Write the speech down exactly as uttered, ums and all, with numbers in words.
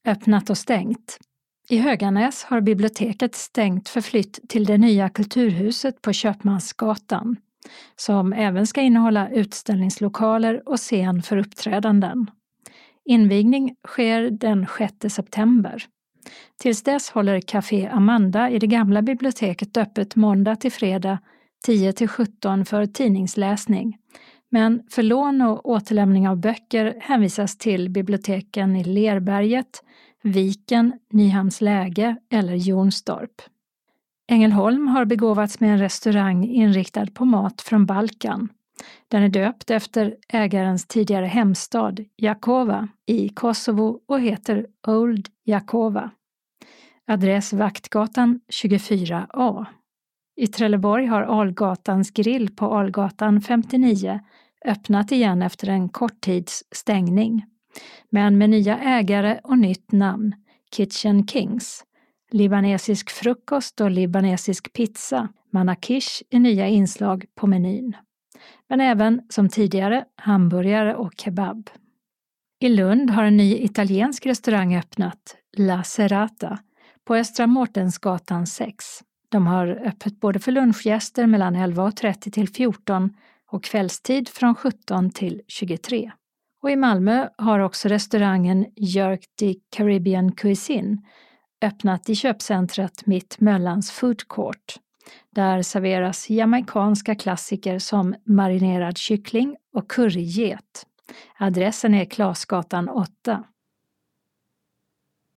öppnat och stängt. I Höganäs har biblioteket stängt för flytt till det nya kulturhuset på Köpmansgatan, som även ska innehålla utställningslokaler och scen för uppträdanden. Invigning sker den sjätte september. Tills dess håller Café Amanda i det gamla biblioteket öppet måndag till fredag tio till sjutton för tidningsläsning. Men för lån och återlämning av böcker hänvisas till biblioteken i Lerberget, Viken, Nyhamnsläge eller Jonstorp. Ängelholm har begåvats med en restaurang inriktad på mat från Balkan. Den är döpt efter ägarens tidigare hemstad, Jakova, i Kosovo och heter Old Jakova. Adress Vaktgatan tjugofyra A. I Trelleborg har Algatans grill på Algatan femtionio öppnat igen efter en kort tids stängning. Men med nya ägare och nytt namn, Kitchen Kings. Libanesisk frukost och libanesisk pizza, manakish är nya inslag på menyn. Men även, som tidigare, hamburgare och kebab. I Lund har en ny italiensk restaurang öppnat, La Serata, på Östra Mårtensgatan sex. De har öppet både för lunchgäster mellan elva och trettio till fjorton och kvällstid från sjutton till tjugotre. Och i Malmö har också restaurangen Jörg de Caribbean Cuisine öppnat i köpcentret Mitt Möllans Food Court. Där serveras jamaikanska klassiker som marinerad kyckling och curryget. Adressen är Klasgatan åtta.